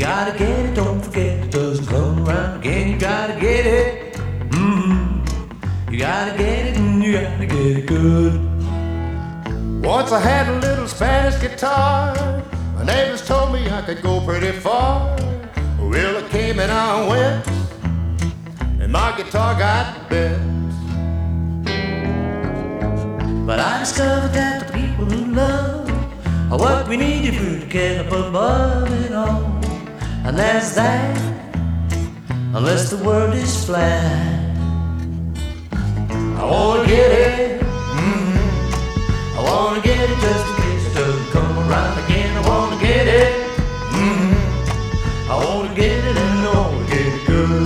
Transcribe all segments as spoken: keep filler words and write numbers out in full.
gotta get it, don't forget it doesn't come around again. You gotta get it, mm-hmm. You gotta get it and you gotta get it good. Once I had a little Spanish guitar. My neighbors told me I could go pretty far. Well, I came and I went, and my guitar got bent. But I discovered that the people who love are what we need if we're to get up above it all. And that's that, unless the world is flat. I wanna get it, mm-hmm. I wanna get it just in case it doesn't come around again. I wanna get it, mm-hmm. I wanna get it and I wanna get it good.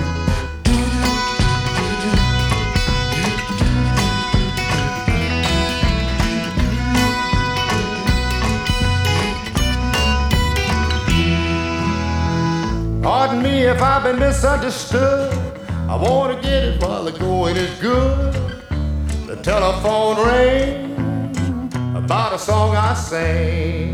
Pardon me if I've been misunderstood. I wanna get it while the going is good. The telephone rang about a song I sang.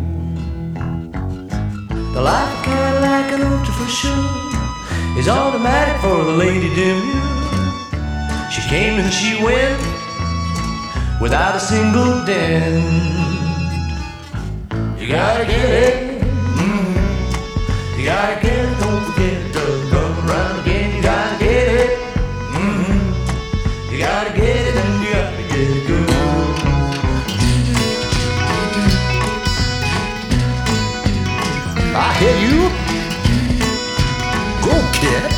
The life of Cadillac and Ultra for sure is automatic for the lady demure. She came and she went without a single dent. You gotta get it, mm-hmm. You gotta get it, don't forget it doesn't come around again. You gotta get it, mm-hmm. You gotta get it and you gotta get it good. I hear you. Go, kid.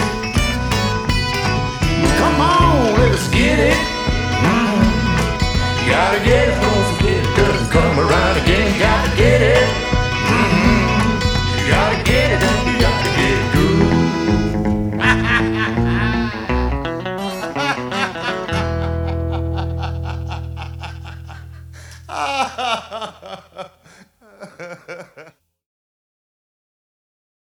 Come on, let's Get it, mm-hmm. You gotta get it, don't forget it doesn't come around again. You gotta get it, mm-hmm. You gotta get it and you gotta get it good. Ha ha ha ha.